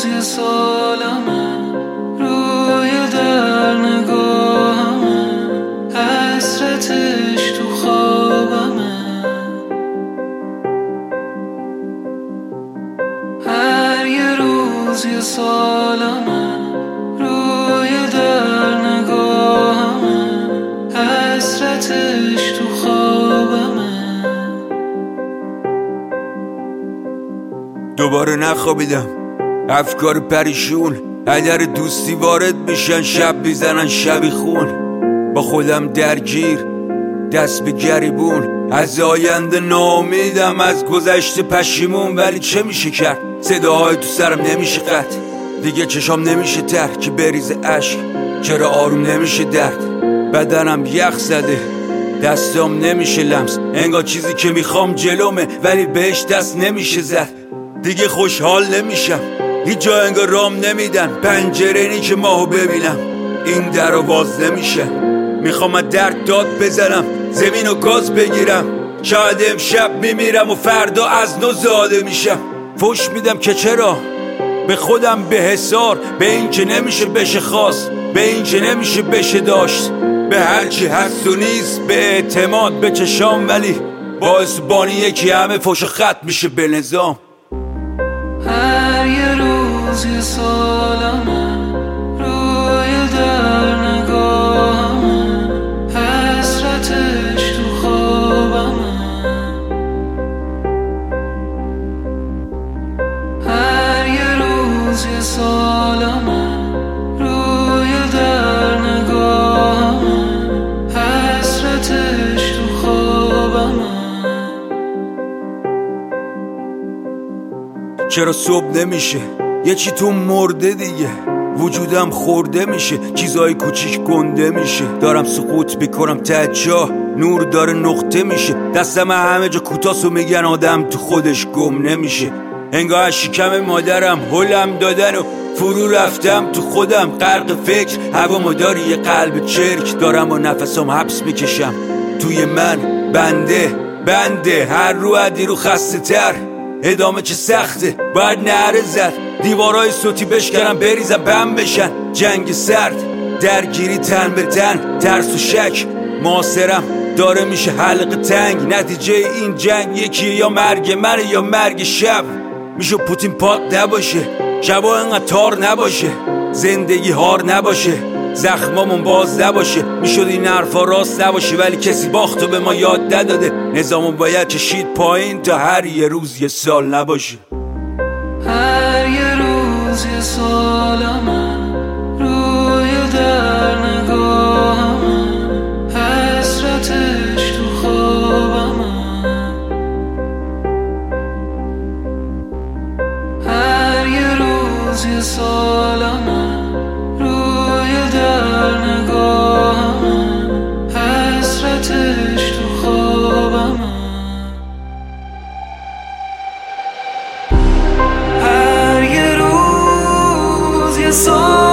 روز یه سالمه، روی در نگاهمه، حسرتش تو خوابمه. هر یه روز یه سالمه، روی در نگاهمه، حسرتش تو خوابمه. دوباره نخوابیدم، افکار پریشون اگر دوستی وارد میشن، شب میزنن شبی خون. با خودم درگیر، دست به گریبون، از آینده ناامیدم، از گذشته پشیمون. ولی چه میشه کرد؟ صداهای تو سرم نمیشه قطع، دیگه چشام نمیشه تر که بریز عشق. چرا آروم نمیشه درد؟ بدنم یخ زده، دستام نمیشه لمس، انگار چیزی که میخوام جلومه ولی بهش دست نمیشه زد. دیگه خوشحال نمیشم، هیچ جا انگار رام نمیدن، پنجره نی که ماهو ببینم، این در رو باز نمیشه. میخوام از درد داد بزنم، زمین و گاز بگیرم، شاید امشب میمیرم و فردا از نو زاده میشم. فوش میدم که چرا به خودم به حسار، به این که نمیشه بشه خواست، به این که نمیشه بشه داشت، به هرچی هست و نیست، به اعتماد به چشام. ولی باعث بانی یکی همه فوش و خط میشه به نظام. هر یه روز یه سالمه، روی در نگاهمه، حسرتش تو خوابمه. هر یه روز یه سالمه، روی در نگاهمه، حسرتش تو خوابمه. چرا صبح نمیشه؟ یه چی تو مرده دیگه، وجودم خورده میشه، چیزای کوچیک گنده میشه، دارم سقوط میکنم ته چاه، نور داره نقطه میشه، دستم همه جا کوتاست و میگن آدم تو خودش گم نمیشه. انگار از شکم مادرم هلم دادن و فرو رفتم تو خودم، غرق فکر، هوامو داری یه قلب چرک، دارم و نفسم حبس میکشم توی من. بنده هر رو عدی رو خسته تر، ادامه چه سخته، باید نعره زد، دیوارای صوتی بشکنم بریزم بم بشن. جنگ سرد، درگیری تن به تن، ترس و شک، معاصرم داره میشه حلقه تنگ. نتیجه این جنگ یکیه، یا مرگ منه یا مرگ شب. میشه پوتین پاک نباشه، شبا انقدر تار نباشه، زندگی هار نباشه، زخمامون باز نباشه. میشد این حرفا راست نباشه ولی کسی باختو به ما یاد نداده، نظامون باید کشید پایین تا هر یه روز یه سال نباشه. هر یه روز یه سالمه، روی در نگاهمه، حسرتش تو خوابمه. هر یه روز یه سالمه، روی در نگاهمه، حسرتش تو خوابمه. هر یه روز یه سالمه،